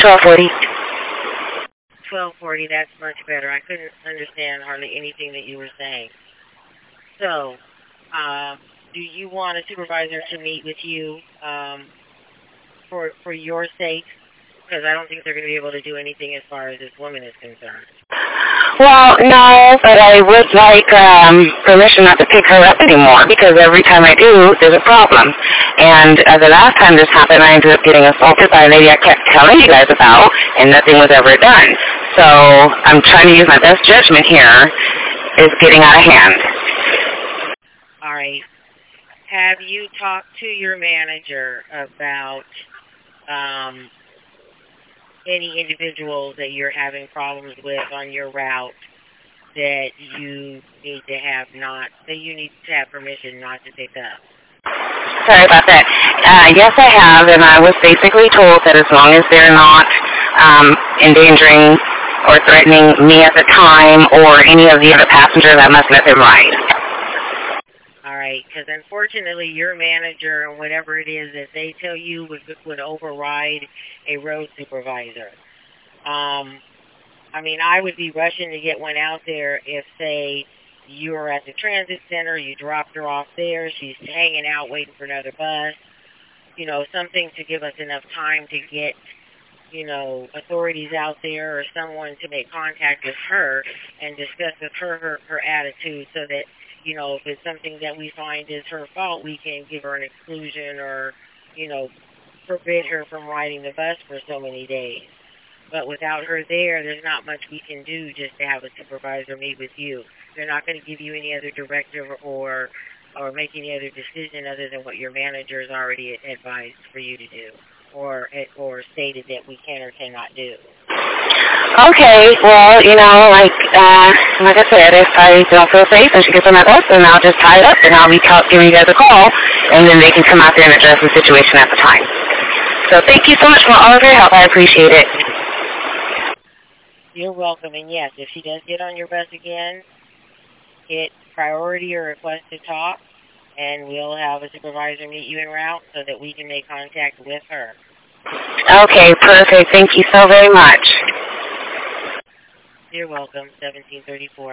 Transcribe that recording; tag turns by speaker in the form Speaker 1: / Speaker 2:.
Speaker 1: 1240.
Speaker 2: 1240, that's much better. I couldn't understand hardly anything that you were saying. So, do you want a supervisor to meet with you for your sake? Because I don't think they're going to be able to do anything as far as this woman is concerned.
Speaker 1: Well, no, but I would like permission not to pick her up anymore because every time I do, there's a problem. And the last time this happened, I ended up getting assaulted by a lady I kept telling you guys about, and nothing was ever done. So I'm trying to use my best judgment here. It's getting out of hand.
Speaker 2: All right. Have you talked to your manager about any individuals that you're having problems with on your route that you need to have permission not to pick up?
Speaker 1: Sorry about that. Yes, I have, and I was basically told that as long as they're not endangering or threatening me at the time or any of the other passengers, I must let them ride.
Speaker 2: All right, because unfortunately your manager or whatever it is that they tell you would override a road supervisor. I mean, I would be rushing to get one out there if, say, you were at the transit center, you dropped her off there, she's hanging out waiting for another bus, something to give us enough time to get, authorities out there or someone to make contact with her and discuss with her attitude so that, if it's something that we find is her fault, we can give her an exclusion or, forbid her from riding the bus for so many days. But without her there, there's not much we can do just to have a supervisor meet with you. They're not going to give you any other directive or make any other decision other than what your manager has already advised for you to do or stated that we can or cannot do.
Speaker 1: Okay, well, like I said, if I don't feel safe and she gets on my bus, then I'll just tie it up and I'll be giving you guys a call, and then they can come out there and address the situation at the time. So thank you so much for all of your help. I appreciate it.
Speaker 2: You're welcome, and yes, if she does get on your bus again, hit priority or request to talk, and we'll have a supervisor meet you en route so that we can make contact with her.
Speaker 1: Okay, perfect. Thank you so very much.
Speaker 2: You're welcome, 1734.